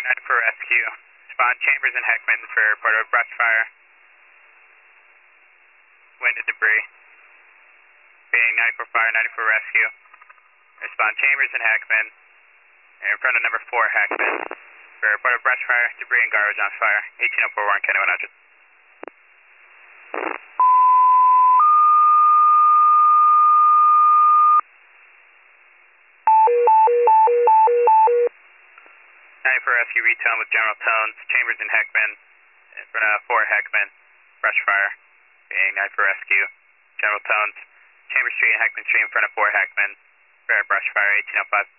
for rescue. Respond Chambers and Heckman for report of brush fire. Wind and debris. Being 94 fire, 94 rescue. Respond Chambers and Heckman. And in front of number 4 Heckman. For report of brush fire, debris and garbage on fire. 1804 Warren County 100. For rescue retone with general tones, Chambers and Heckman, in front of 4 Heckman, brush fire, being 9 for rescue, general tones, Chambers Street and Heckman Street in front of 4 Heckman, for brush fire, 1805.